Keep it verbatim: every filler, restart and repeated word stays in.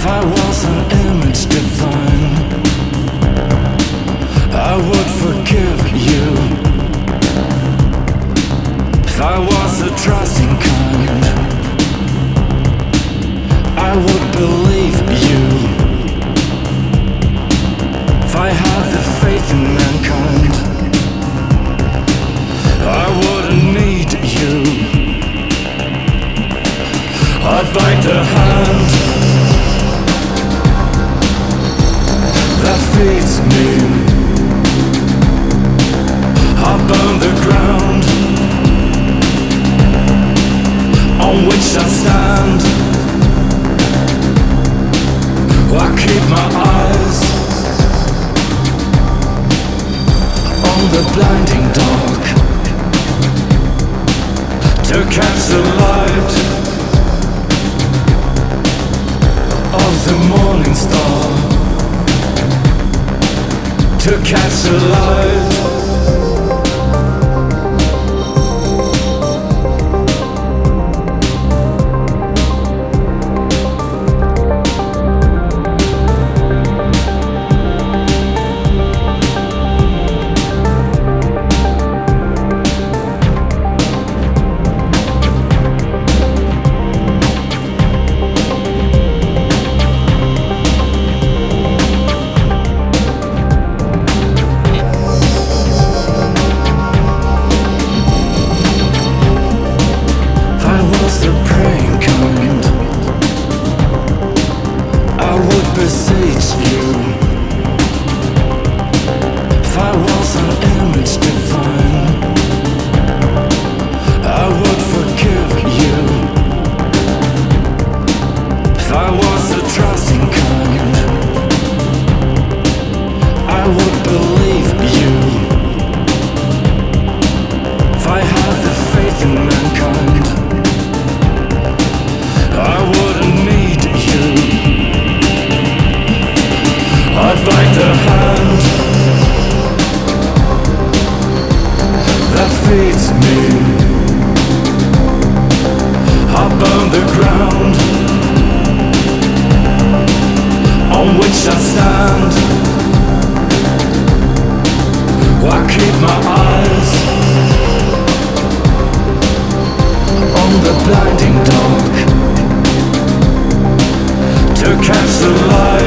I was an image divine, I would forgive you. If I was a trusting kind, I would believe you. If I had the faith in mankind, I wouldn't need you. I'd bite the hand that feeds me. I'll burn the ground on which I stand. I keep my eyes on the blinding dark to catch the light of the morning star, to catch the light. Beseech you. If I was an image divine, I would forgive you. If I was a trusting kind, I would believe you. If I had the faith in mankind, I wouldn't need you. I'd bite the hand that feeds me. I'll burn the ground on which I stand. I keep my eyes on the blinding dark to catch the light